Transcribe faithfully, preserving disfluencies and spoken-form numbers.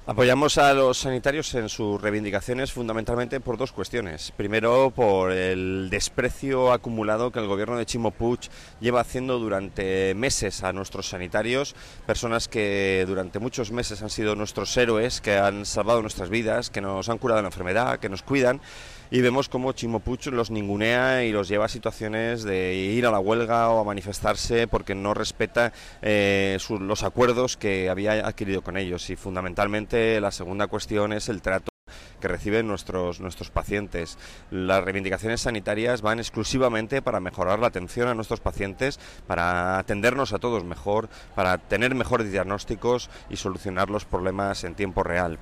Apoyamos a los sanitarios en sus reivindicaciones fundamentalmente por dos cuestiones. Primero, por el desprecio acumulado que el gobierno de Ximo Puig lleva haciendo durante meses a nuestros sanitarios, personas que durante muchos meses han sido nuestros héroes, que han salvado nuestras vidas, que nos han curado la enfermedad, que nos cuidan. Y vemos cómo Ximo Puig los ningunea y los lleva a situaciones de ir a la huelga o a manifestarse porque no respeta eh, su, los acuerdos que había adquirido con ellos. Y fundamentalmente la segunda cuestión es el trato que reciben nuestros, nuestros pacientes. Las reivindicaciones sanitarias van exclusivamente para mejorar la atención a nuestros pacientes, para atendernos a todos mejor, para tener mejores diagnósticos y solucionar los problemas en tiempo real.